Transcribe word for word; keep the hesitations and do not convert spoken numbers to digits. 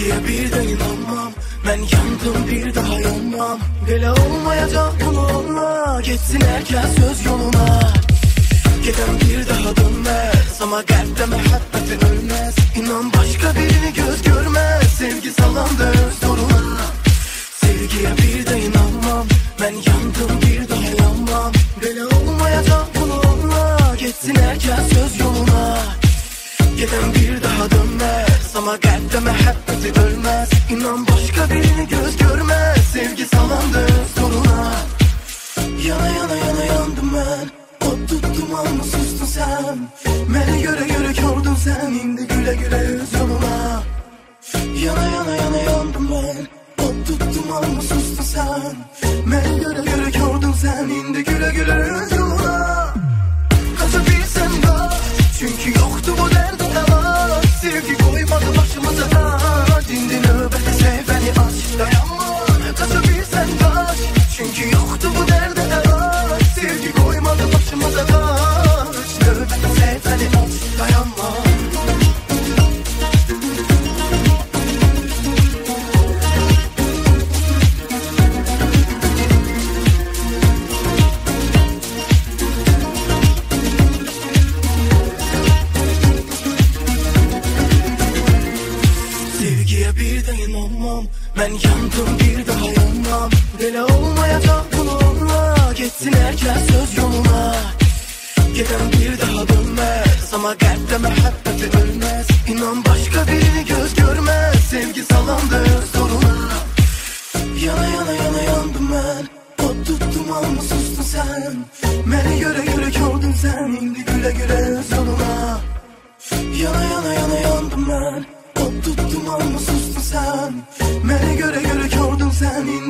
Sevgiye bir de inanmam, ben yandım bir daha yanmam. Böyle olmayacak bunu anla, geçsin herkes söz yoluna. Giden bir daha dönmez, ama kalpte muhabbetin ölmez. İnan başka birini göz görmez, sevgi salandı öz zoruna. Sevgiye bir de inanmam, ben yandım bir daha yanmam. Böyle olmayacak bunu anla, geçsin herkes söz yoluna. Giden bir daha dönmez, ama kalpte muhabbeti ölmez. İnan başka birini göz görmez, sevgi salandı zoruna. Yana yana yana yandım ben, ot tuttum ama sustun sen. Beni göre göre gördün sen, indi güle güle öz yoluna. Yana yana yana yandım ben, ot tuttum ama sustun sen. Beni göre göre gördün sen, indi güle güle öz yoluna. Kaçabilsen kaç, çünkü yoktu bu derdi dava. Sevgi koymadı başımıza taç, indi nöbeti sev beni aç, dayanma. Kaçabilsen kaç, çünkü yoktu bu derdi dava. Sevgi koymadı başımıza taç, nöbeti sev beni aç, dayanma. Sevgiye bir de inanmam, ben yandım bir daha yanmam. Böyle olmayacak bunu anla, geçsin herkes söz yoluna. Giden bir daha dönmez, ama kalpte muhabbeti ölmez. İnan başka birini göz görmez, sevgi salandı zoruna. Yana yana yana yandım ben, ot tuttum ama sustun sen. Beni göre göre gördün sen, indi güle güle öz yoluna. Yana yana yana yandım ben, ot tuttum ama sustun sen. Beni göre göre gördün sen, indi